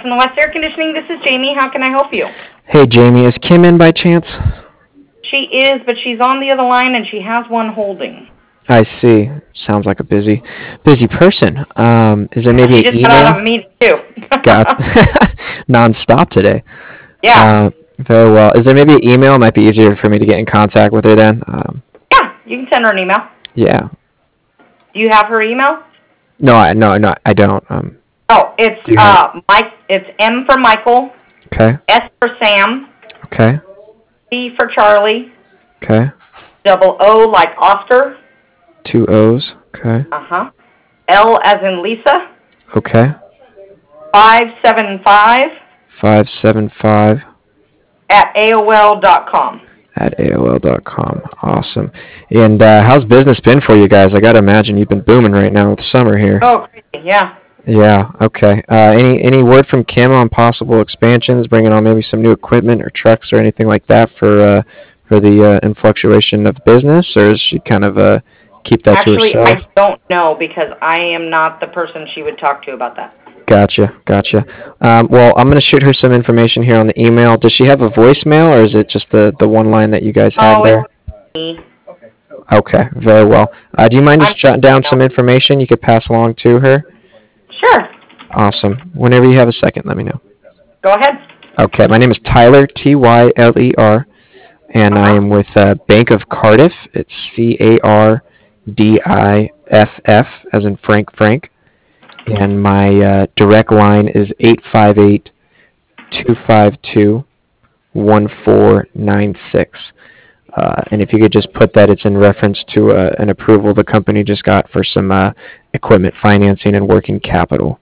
from the West Air Conditioning. This is Jamie. How can I help you? Hey, Jamie, is Kim in by chance? She is, but she's on the other line, and she has one holding. I see. Sounds like a busy person. Is there maybe She an just got out of a email? meeting, too. Got non-stop today. Yeah. Very well. Is there maybe an email? It might be easier for me to get in contact with her then. Yeah, you can send her an email. Yeah. Do you have her email? No, I don't. Oh, it's Do you have Mike. It's M for Michael, Okay. S for Sam, Okay. C for Charlie, Okay. double O like Oscar, 2 O's. Okay. L as in Lisa, Okay. 575 575 at AOL.com. at AOL.com. Awesome. And how's business been for you guys? I gotta imagine you've been booming right now with summer here. Oh, crazy, yeah. Yeah. Okay. Any word from Kim on possible expansions, bringing on maybe some new equipment or trucks or anything like that for the influctuation of business, or is she kind of keep that to Actually, I herself? don't know because I am not the person she would talk to about that. Gotcha. Well, I'm gonna shoot her some information here on the email. Does she have a voicemail, or is it just the one line that you guys have Oh, there? it's me. Okay. Very well. Do you mind I'm just jotting down some information you could pass along to her? Sure. Awesome. Whenever you have a second, let me know. Go ahead. Okay. My name is Tyler, Tyler, and I am with Bank of Cardiff. It's CARDIFF, as in Frank. And my direct line is 858-252-1496. And if you could just put that, it's in reference to an approval the company just got for some equipment financing and working capital.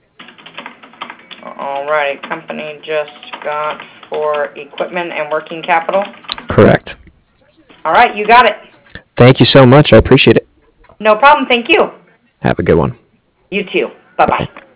All right. Company just got for equipment and working capital. Correct. All right. You got it. Thank you so much. I appreciate it. No problem. Thank you. Have a good one. You too. Bye-bye. Bye.